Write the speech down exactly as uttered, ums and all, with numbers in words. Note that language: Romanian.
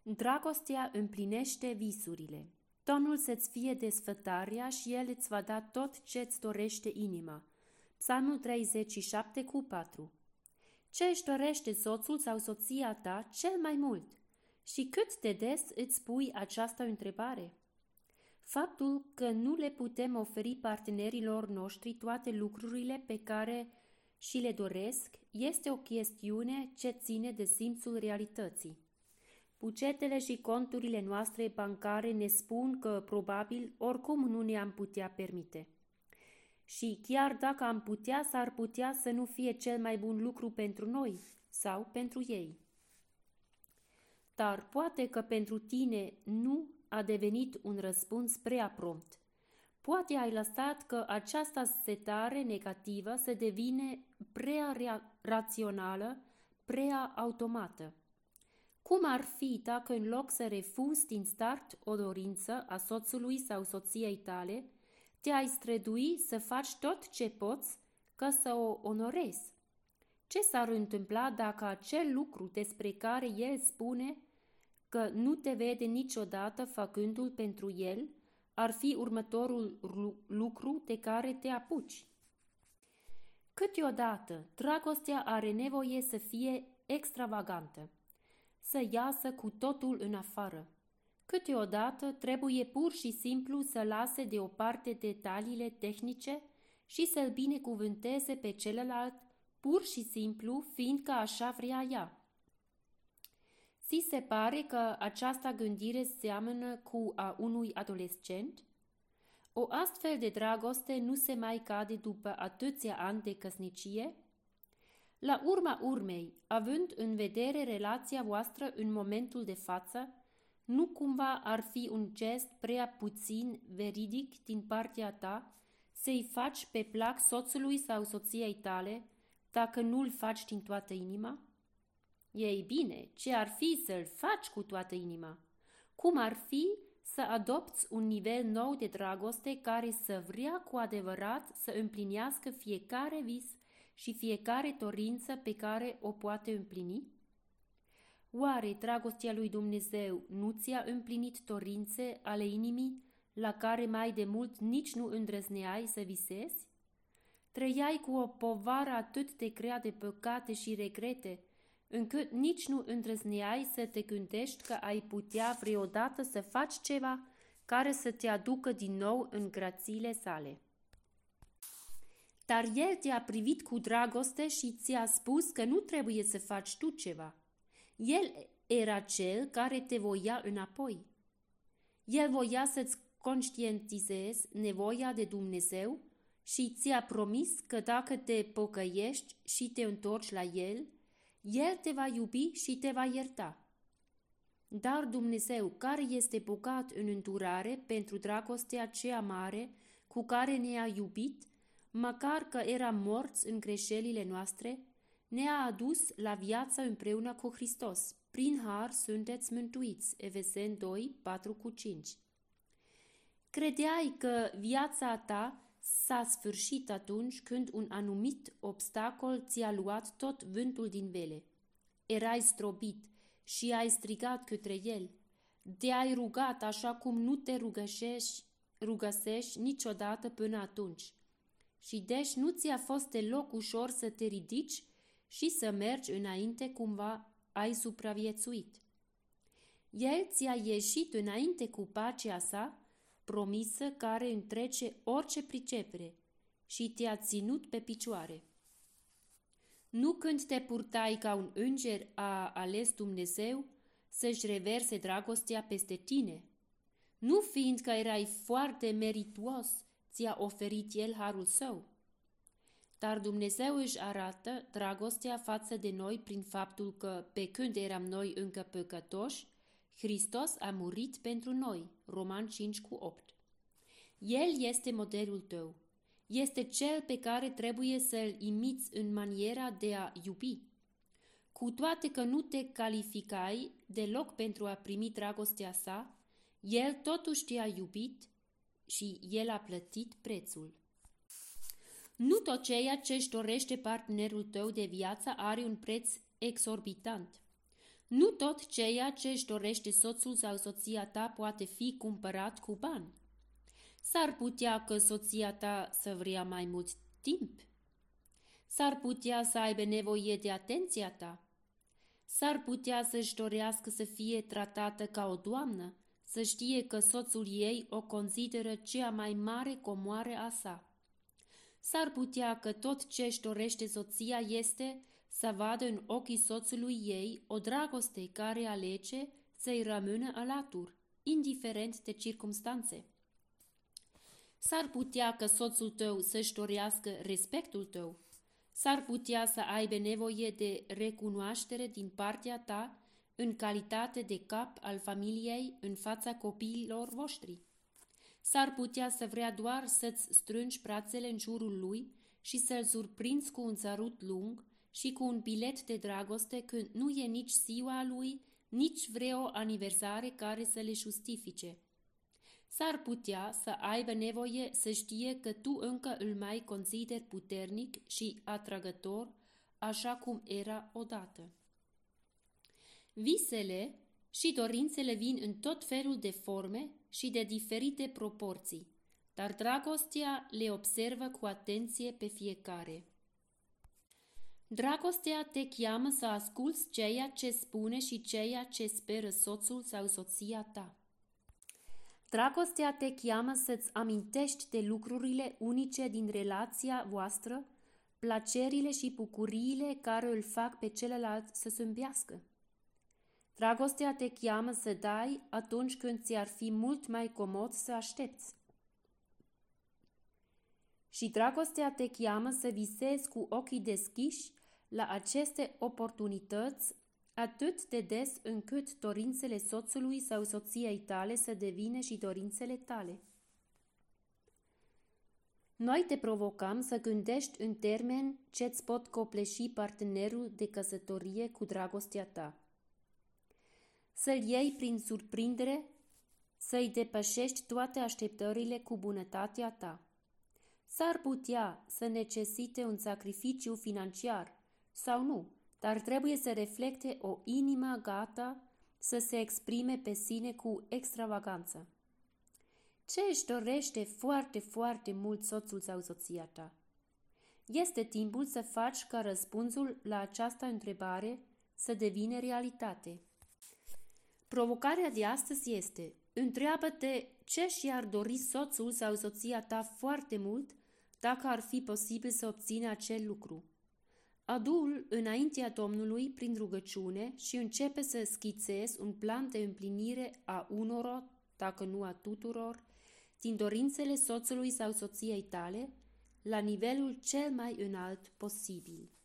Dragostea împlinește visurile. Domnul să-ți fie desfătarea și El îți va da tot ce-ți dorește inima. Psalmul treizeci și șapte cu patru. Ce își dorește soțul sau soția ta cel mai mult? Și cât de des îți pui această întrebare? Faptul că nu le putem oferi partenerilor noștri toate lucrurile pe care și le doresc este o chestiune ce ține de simțul realității. Bugetele și conturile noastre bancare ne spun că probabil oricum nu ne-am putea permite. Și chiar dacă am putea, s-ar putea să nu fie cel mai bun lucru pentru noi sau pentru ei. Dar poate că pentru tine nu a devenit un răspuns prea prompt. Poate ai lăsat că această setare negativă să devine prea rațională, prea automată. Cum ar fi dacă în loc să refuzi din start o dorință a soțului sau soției tale, te-ai strădui să faci tot ce poți ca să o onorezi? Ce s-ar întâmpla dacă acel lucru despre care el spune că nu te vede niciodată făcându-l pentru el ar fi următorul lucru de care te apuci? Câteodată, dragostea are nevoie să fie extravagantă, să iasă cu totul în afară. Câteodată trebuie pur și simplu să lase deoparte detaliile tehnice și să-l binecuvânteze pe celălalt pur și simplu fiindcă așa vrea ea. Ți se pare că această gândire seamănă cu a unui adolescent? O astfel de dragoste nu se mai cade după atâția ani de căsnicie? La urma urmei, având în vedere relația voastră în momentul de față, nu cumva ar fi un gest prea puțin veridic din partea ta să-i faci pe plac soțului sau soției tale dacă nu-l faci din toată inima? Ei bine, ce ar fi să-l faci cu toată inima? Cum ar fi să adopți un nivel nou de dragoste care să vrea cu adevărat să împlinească fiecare vis și fiecare dorință pe care o poate împlini? Oare dragostea lui Dumnezeu nu ți-a împlinit dorințe ale inimii la care mai de mult nici nu îndrăzneai să visezi? Trăiai cu o povară atât de grea de păcate și regrete, încât nici nu îndrăzneai să te gândești că ai putea vreodată să faci ceva care să te aducă din nou în grațiile sale. Dar El te-a privit cu dragoste și ți-a spus că nu trebuie să faci tu ceva. El era cel care te voia înapoi. El voia să-ți conștientizezi nevoia de Dumnezeu și ți-a promis că dacă te pocăiești și te întorci la El, El te va iubi și te va ierta. Dar Dumnezeu, care este bogat în îndurare pentru dragostea aceea mare cu care ne-a iubit, măcar că eram morți în greșelile noastre, ne-a adus la viață împreună cu Hristos. Prin har sunteți mântuiți. Efeseni doi, patru cu cinci. Credeai că viața ta s-a sfârșit atunci când un anumit obstacol ți-a luat tot vântul din vele. Erai zdrobit și ai strigat către el. Te-ai rugat așa cum nu te rugăsești, rugăsești niciodată până atunci. Și deci nu ți-a fost deloc ușor să te ridici și să mergi înainte cumva ai supraviețuit. El ți-a ieșit înainte cu pacea sa, promisă care întrece orice pricepere și te-a ținut pe picioare. Nu când te purtai ca un înger a ales Dumnezeu să-și reverse dragostea peste tine. Nu fiindcă erai foarte merituos, ți-a oferit El harul Său. Dar Dumnezeu își arată dragostea față de noi prin faptul că, pe când eram noi încă păcătoși, Hristos a murit pentru noi. Roman cinci cu opt. El este modelul tău. Este cel pe care trebuie să-l imiți în maniera de a iubi. Cu toate că nu te calificai deloc pentru a primi dragostea sa, El totuși te-a iubit și El a plătit prețul. Nu tot ceea ce își dorește partenerul tău de viață are un preț exorbitant. Nu tot ceea ce își dorește soțul sau soția ta poate fi cumpărat cu bani. S-ar putea că soția ta să vrea mai mult timp. S-ar putea să aibă nevoie de atenția ta. S-ar putea să-și dorească să fie tratată ca o doamnă, să știe că soțul ei o consideră cea mai mare comoară a sa. S-ar putea că tot ce își dorește soția este să vadă în ochii soțului ei o dragoste care alege să-i rămână alături, indiferent de circumstanțe. S-ar putea că soțul tău să-și dorească respectul tău. S-ar putea să aibă nevoie de recunoaștere din partea ta în calitate de cap al familiei în fața copiilor voștri. S-ar putea să vrea doar să-ți strângi brațele în jurul lui și să-l surprinzi cu un sărut lung și cu un bilet de dragoste când nu e nici ziua lui, nici vreo aniversare care să le justifice. S-ar putea să aibă nevoie să știe că tu încă îl mai consideri puternic și atrăgător, așa cum era odată. Visele și dorințele vin în tot felul de forme și de diferite proporții, dar dragostea le observă cu atenție pe fiecare. Dragostea te cheamă să asculți ceea ce spune și ceea ce speră soțul sau soția ta. Dragostea te cheamă să-ți amintești de lucrurile unice din relația voastră, plăcerile și bucuriile care îl fac pe celălalt să zâmbească. Dragostea te cheamă să dai atunci când ți-ar fi mult mai comod să aștepți. Și dragostea te cheamă să visezi cu ochii deschiși la aceste oportunități atât de des încât dorințele soțului sau soției tale să devină și dorințele tale. Noi te provocăm să gândești în termeni ce-ți pot copleși partenerul de căsătorie cu dragostea ta. Să-l iei prin surprindere, să-i depășești toate așteptările cu bunătatea ta. S-ar putea să necesite un sacrificiu financiar sau nu, dar trebuie să reflecte o inimă gata să se exprime pe sine cu extravaganță. Ce își dorește foarte, foarte mult soțul sau soția ta? Este timpul să faci ca răspunsul la această întrebare să devină realitate. Provocarea de astăzi este: întreabă-te ce și-ar dori soțul sau soția ta foarte mult dacă ar fi posibil să obțină acel lucru. Adu-l înaintea Domnului prin rugăciune și începe să schițezi un plan de împlinire a unor, dacă nu a tuturor, din dorințele soțului sau soției tale, la nivelul cel mai înalt posibil.